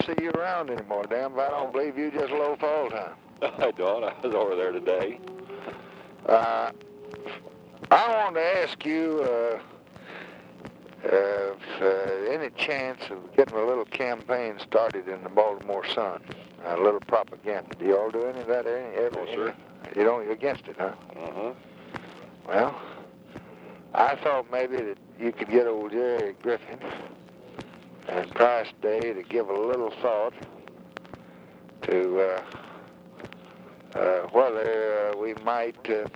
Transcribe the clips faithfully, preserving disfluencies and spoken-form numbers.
see you around anymore. Damn, if I don't believe you just loaf all the time. I don't. I was over there today. Uh, I want to ask you uh, uh, if uh, any chance of getting a little campaign started in the Baltimore Sun, a little propaganda. Do you all do any of that? Any, ever? No, sir. You don't? You're against it, huh? Uh-huh. Well, I thought maybe that you could get old Jerry Griffin and Price Day to give a little thought to uh, uh, whether uh, we might uh,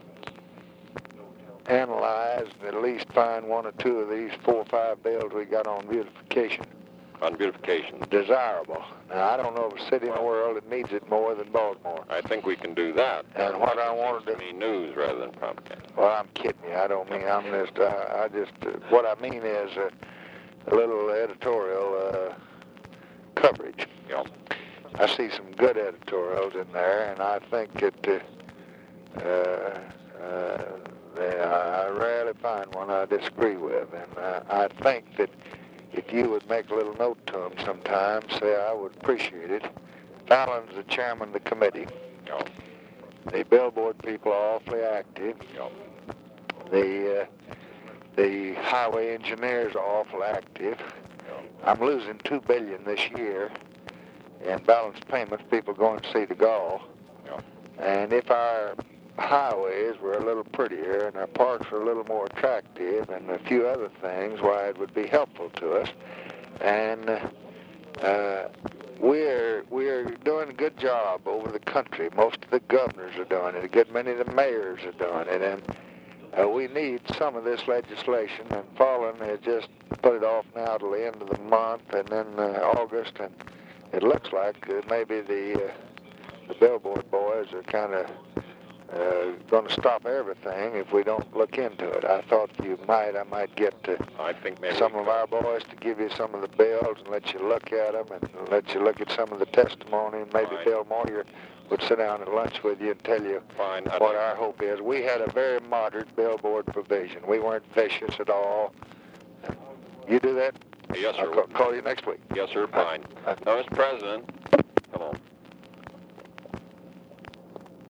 analyze and at least find one or two of these four or five bills we got on beautification On beautification. desirable. Now, I don't know of a city in the world that needs it more than Baltimore. I think we can do that. And what I wanted to... Me news rather than propaganda. Well, I'm kidding you. I don't mean... I'm just... Uh, I just... Uh, what I mean is uh, a little editorial uh, coverage. Yep. I see some good editorials in there, and I think that... Uh, uh, uh, they, I rarely find one I disagree with. And uh, I think that if you would make a little note to them sometime, say I would appreciate it. Fallon's the chairman of the committee. Yep. The billboard people are awfully active. Yep. The uh, the highway engineers are awful active. Yep. I'm losing two billion this year in balance payments. People going to see the Gall. Yep. And if our highways were a little prettier and our parks were a little more attractive and a few other things, why it would be helpful to us. And uh, we're we're doing a good job over the country. Most of the governors are doing it. A good many of the mayors are doing it. And uh, we need some of this legislation. And Fallon has just put it off now till the end of the month and then uh, August. And it looks like uh, maybe the uh, the billboard boys are kind of Uh, going to stop everything if we don't look into it. I thought you might, I might get to I think maybe some of our boys to give you some of the bills and let you look at them and let you look at some of the testimony. And maybe Fine. Bill Moyer would sit down at lunch with you and tell you Fine. I'd what like- our hope is. We had a very moderate billboard provision. We weren't vicious at all. You do that? Yes, sir. I'll ca- call you next week. Yes, sir. Fine. Uh, Now, Mister President,